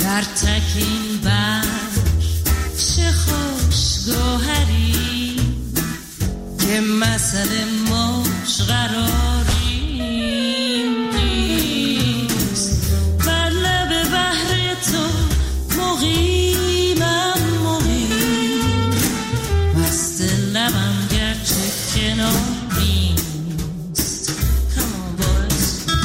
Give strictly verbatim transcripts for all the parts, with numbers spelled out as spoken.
در تکین بر چه خوش گوهری که مسئله موج قراریم نیست. بر لب بحر تو مقیمم مقیم، مست لبم گرچه کناری نیست. Come on boys.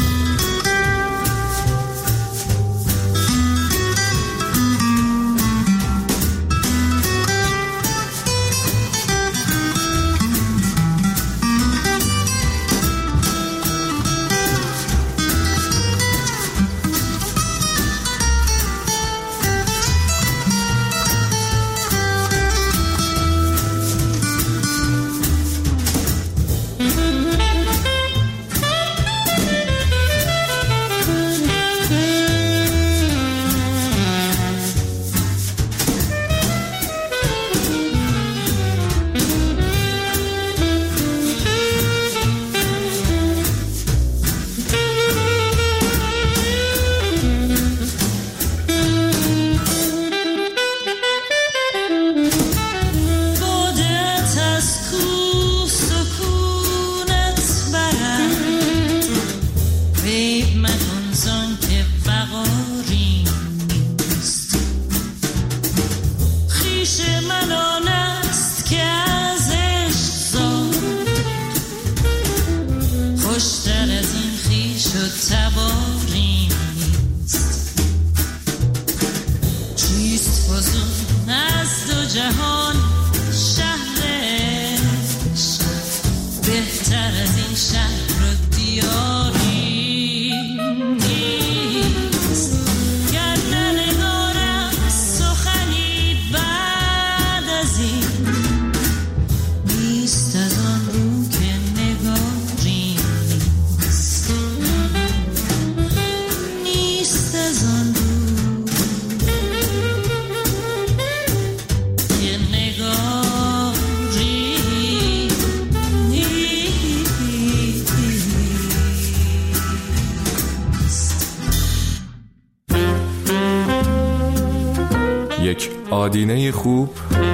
یک آدینه خوب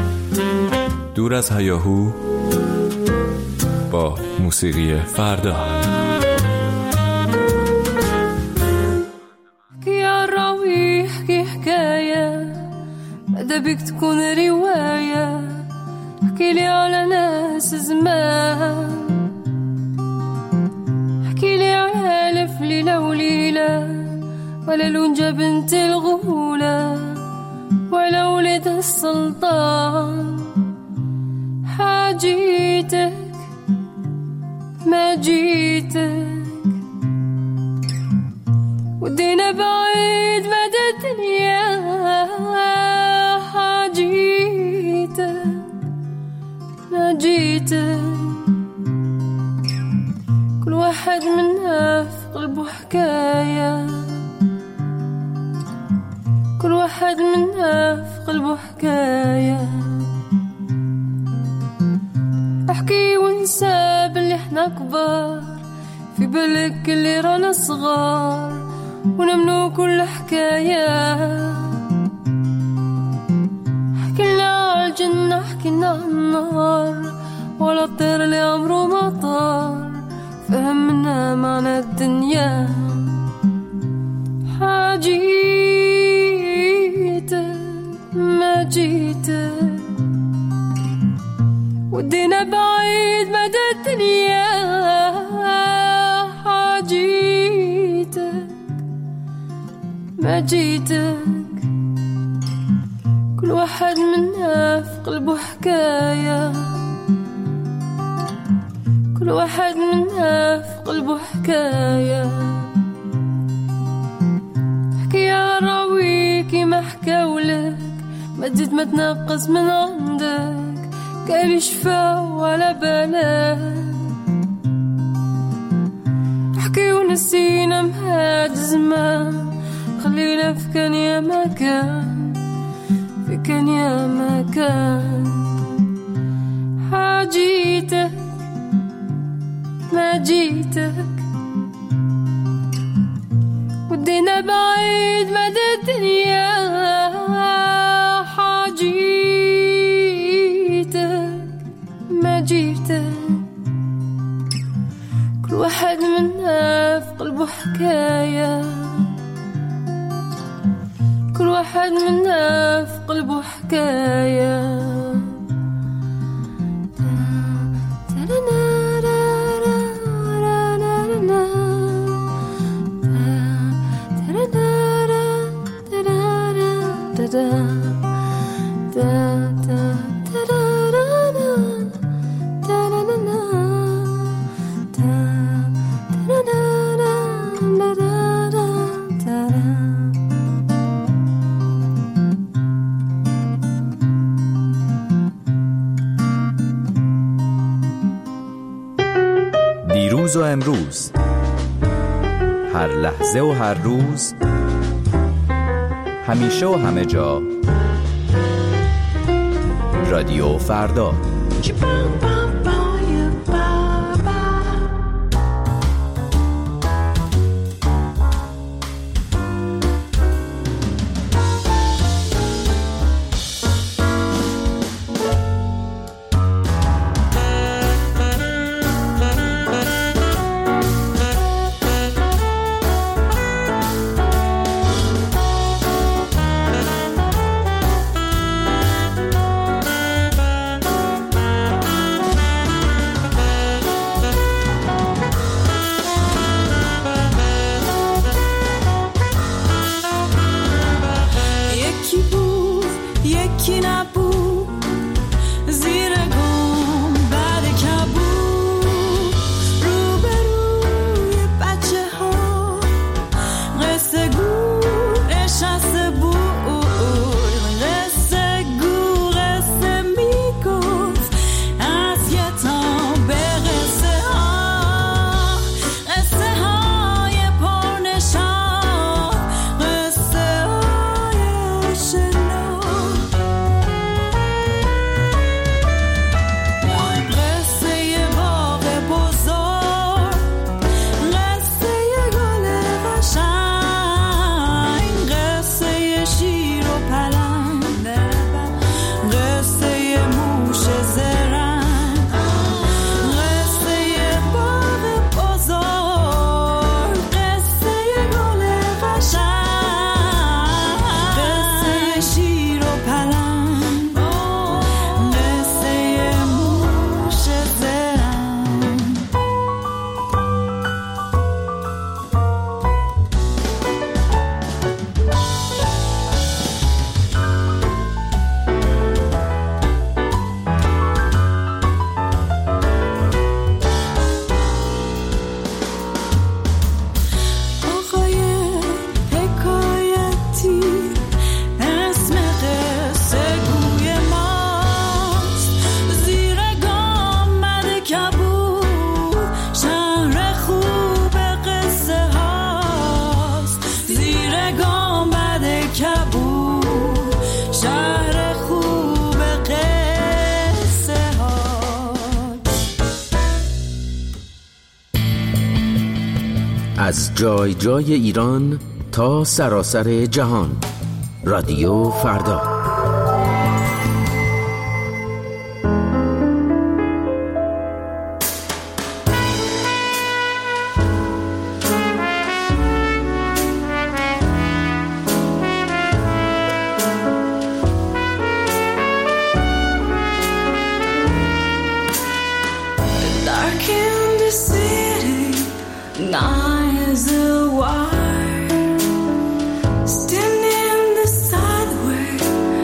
دور از هیاهو با موسیقی فردا. يا راوي احكي حكاية بعدا بيك تكون رواية، احكي لي على ناس زمان، احكي لي على ألف ليلة وليلة، ولا لونجا بنت الغولة، ولا ولد السلطان. حاجيتك ما جيتك ودينا بعيد مدى الدنيا. حاجيتك ما جيتك كل واحد منا في قلبه حكاية، كل واحد منا في قلبه حكاية. احكي وانسى باللي احنا كبار، في بالك اللي رانا صغار ونمنو كل حكاية. حكينا عالجنة حكينا عالنار، ولا الطير اللي عمره ما طار فهمنا معنى الدنيا. حاجيتك ما جيتك ودينا بعيد مدى الدنيا. حاجيتك ما جيتك كل واحد منا في قلبه حكاية، كل واحد منا في قلبه حكاية. احكي يا راويكي ما حكاولك، ما تزيد ما تنقص من عندك، قال شفا ولا بلاك. احكي ونسينا مهاد زمان، خلينا في كان يا مكان، في كان يا مكان. حاجيتك ما جيتك ودينا بعيد مدى الدنيا. واحد منا في قلبه حكاية، كل واحد منا في قلبه حكاية. دیروز و امروز، هر لحظه و هر روز، همیشه و همه جا، رادیو فردا. از جای جای ایران تا سراسر جهان، رادیو فردا. Standing beside the way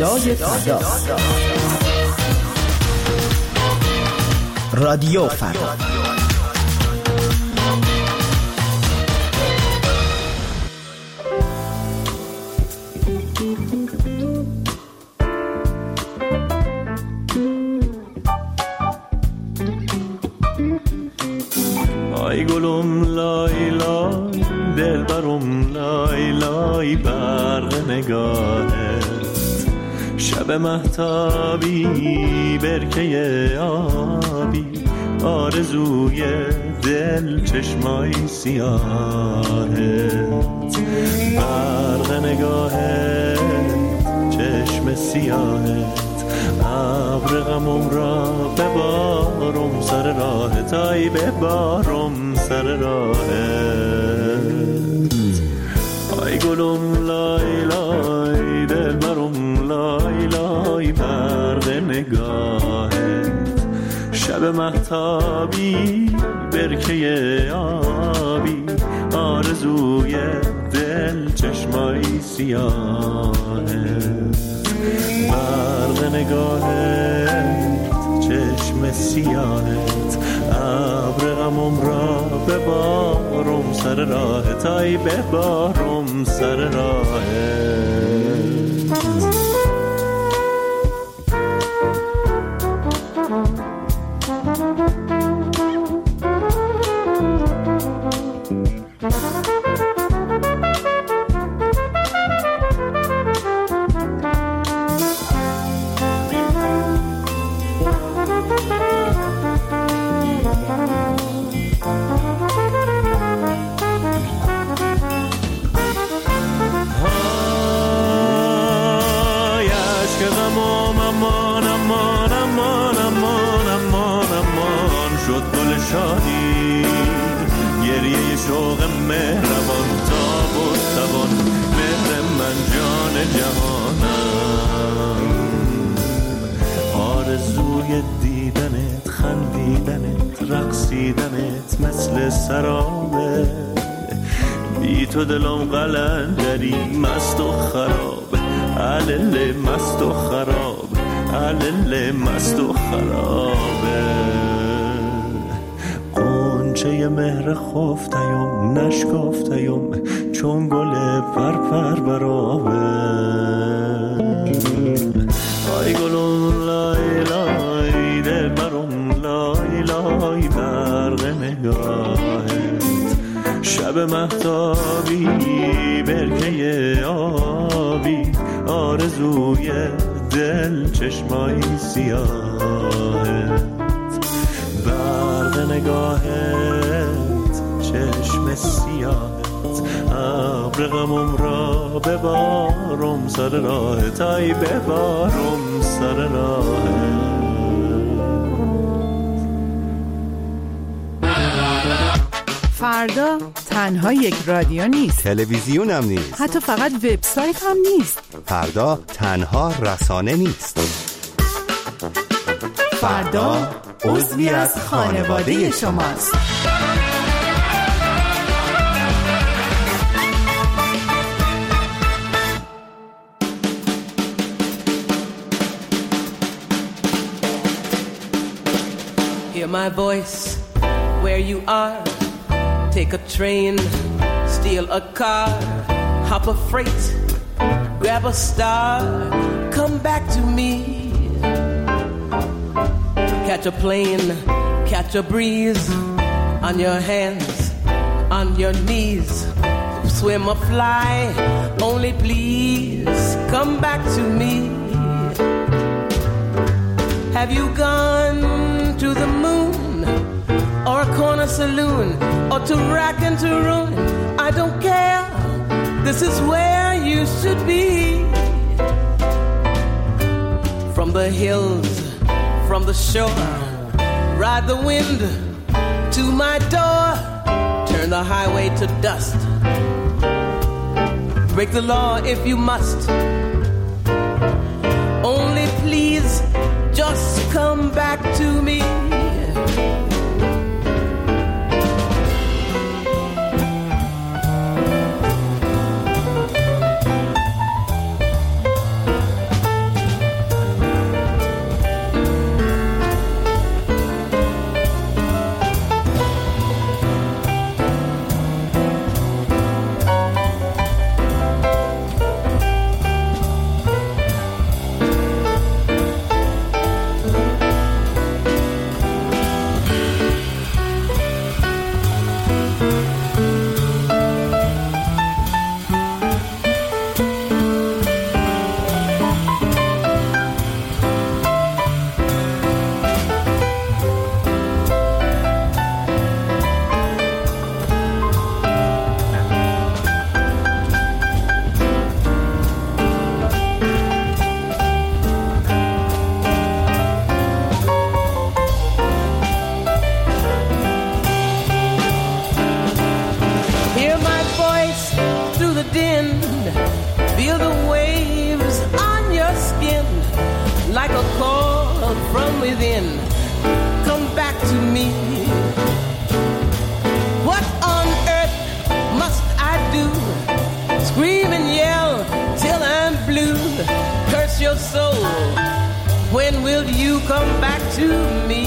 صدای فردا. رادیو فردا. آی گلم لای لای دل برم لای لای برق نگاهت شب مهتابی برکه آبی آرزوی دل چشمای سیاهت برق نگاهت چشم سیاهت ابر غمم را ببارم سر راهت ای ببارم سر راهت ای گلم لای لای دل برم لای لای برق نگاهت شب مهتابی برکه آبی آرزوی دل چشمای سیاهت برق نگاهت چشم سیاهت ابر غمم را ببارم سر راهت ای ببارم سر راهت شادی گریه شوق مهربان تا بود توان مهر من جان جهانم آرزوی دیدنت خندیدنت رقصیدنت مثل سرابه بی تو دلم قلندری مست و خراب علل مست و خراب علل مست و خرابه چه مهر خفتیم نشکفتیم چون گل پر پر برابه آی گلون لای لای دل برم لای لای برق نگاهت شب مهتابی برکه آبی آرزوی دل چشمای سیاهت برق نگاهت چشم سیاهت ابر غمم را ببارم سر راهت ای ببارم سر راهت فردا تنها یک رادیو نیست، تلویزیون هم نیست، حتی فقط وبسایت هم نیست. فردا تنها رسانه نیست، فردا عضوی از خانواده شماست. Hear my voice where you are. Take a train, steal a car, hop a freight, grab a star, come back to me. Catch a plane, catch a breeze, on your hands, on your knees, swim or fly, only please come back to me. Have you gone to the moon, or a corner saloon, or to rack and to ruin? I don't care, this is where you should be. From the hills, from the shore, ride the wind to my door, turn the highway to dust, break the law if you must, only please just come back to me. Feel the waves on your skin like a call from within. Come back to me. What on earth must I do? Scream and yell till I'm blue. Curse your soul. When will you come back to me?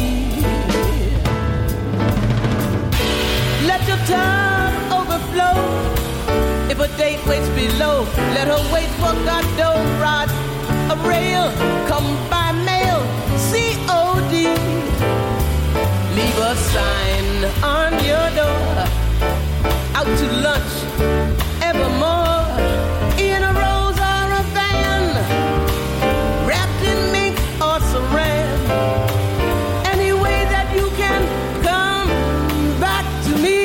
Let your tongue overflow. If a date waits below, let her wait for Godot rod. A rail, come by mail, C O D. Leave a sign on your door. Out to lunch, evermore. In a rose or a van, wrapped in mink or saran. Any way that you can come back to me.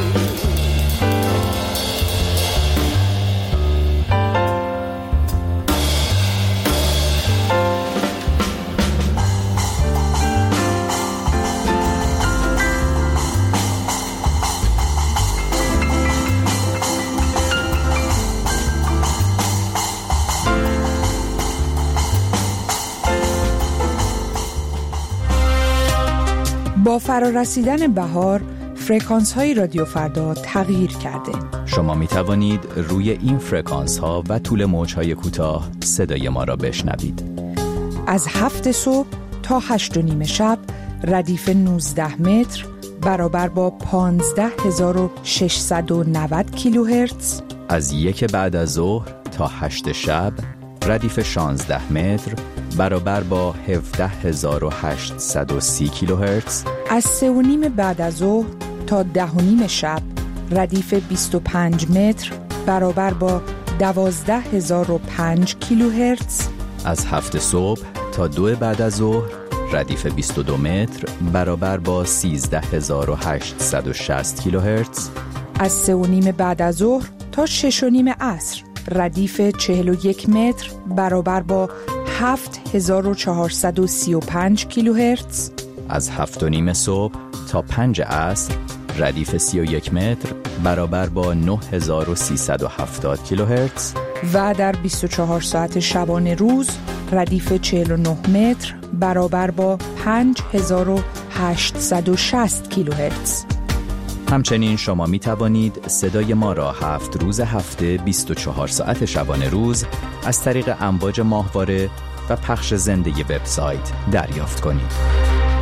با فرارسیدن بهار، فرکانس های رادیو فردا تغییر کرده. شما می توانید روی این فرکانس ها و طول موج های کوتاه صدای ما را بشنوید. از هفت صبح تا هشت و نیم شب ردیف نوزده متر برابر با پانزده هزار و ششصد و نود کیلوهرتز. از یک بعد از ظهر تا هشت شب ردیف شانزده متر برابر با هفده هزار و هشتصد و سی کیلوهرتز. از سه و نیم بعد از ظهر تا ده و نیم شب ردیف بیست و پنج متر برابر با دوازده هزار و پنج کیلوهرتز. از هفت صبح تا دو بعد از ظهر ردیف بیست و دو متر برابر با سیزده هزار و هشتصد و شصت کیلوهرتز. از سه و نیم بعد از ظهر تا شش و نیم عصر ردیف چهل و یک متر برابر با هفت هزار و چهارصد و سی و پنج کیلوهرتز. از هفت و نیم صبح تا پنج عصر ردیف سی و یک متر برابر با نه هزار و سیصد و هفتاد کیلوهرتز. و در بیست و چهار ساعت شبانه روز ردیف چهل و نه متر برابر با پنج هزار و هشتصد و شصت کیلوهرتز. همچنین شما می توانید صدای ما را هفت روز هفته بیست و چهار ساعت شبانه روز از طریق امواج ماهواره و پخش زنده وبسایت دریافت کنید.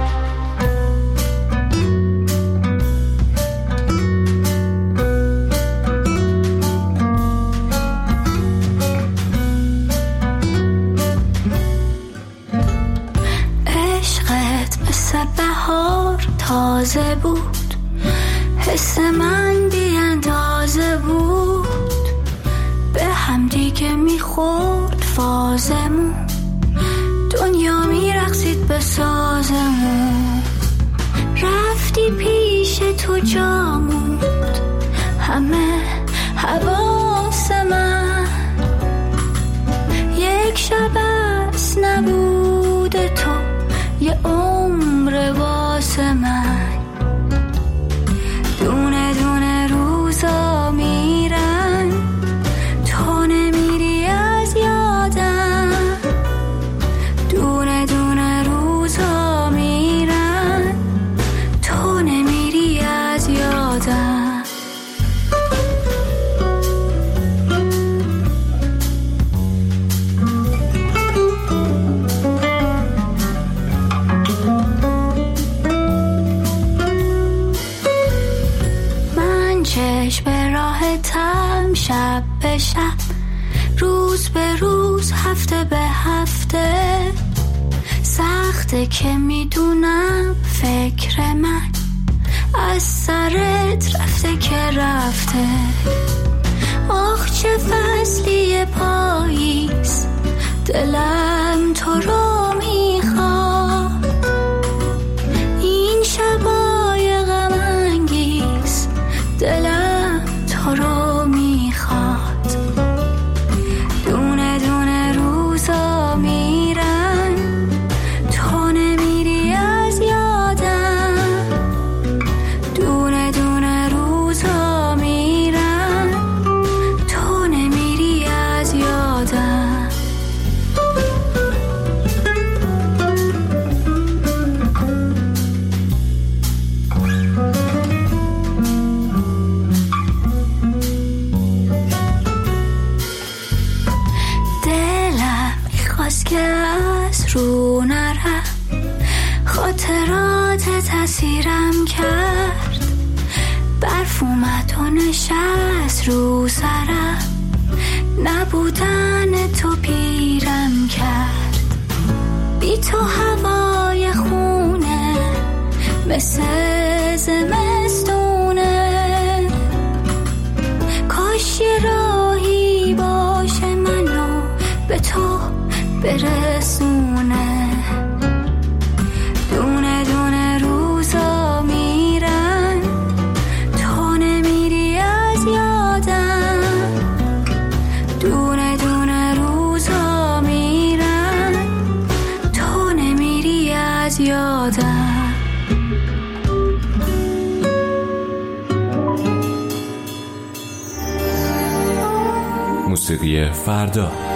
عشقت مثل بهار تازه بود، حس من بی اندازه بود، به هم دیگه میخورد فازمون، دنیا میرقصید به سازمون، رفتی پیش تو جا موند همه حواس من، یک شب از نبود تو یه عمر واسه من، دونه دونه روزا میرن تو نمیری از یادم، دونه دونه روزا میرن تو نمیری از یادم. به راحتم شب به شب، روز به روز، هفته به هفته، سخته که میدونم فکر من از سرت رفته که رفته. آخ چه فصلی پاییز، دلم تو رو میخواد، این شبای غم انگیز دلم تو رو میخواد، دونه دونه روزا میرن تو نمیری از یادم، دونه دونه روزا میرن تو نمیری از یادم. تا نشست رو سرم، نبودن تو پیرم کرد. بی تو هوای خونه مثل زمستونه، کاش یه راهی باشه منو به تو برسونه. دونه دونه روزا میرن، تو نمیری از یادم. دونه دونه روزا میرن، تو نمیری از یادم. موسیقی فردا.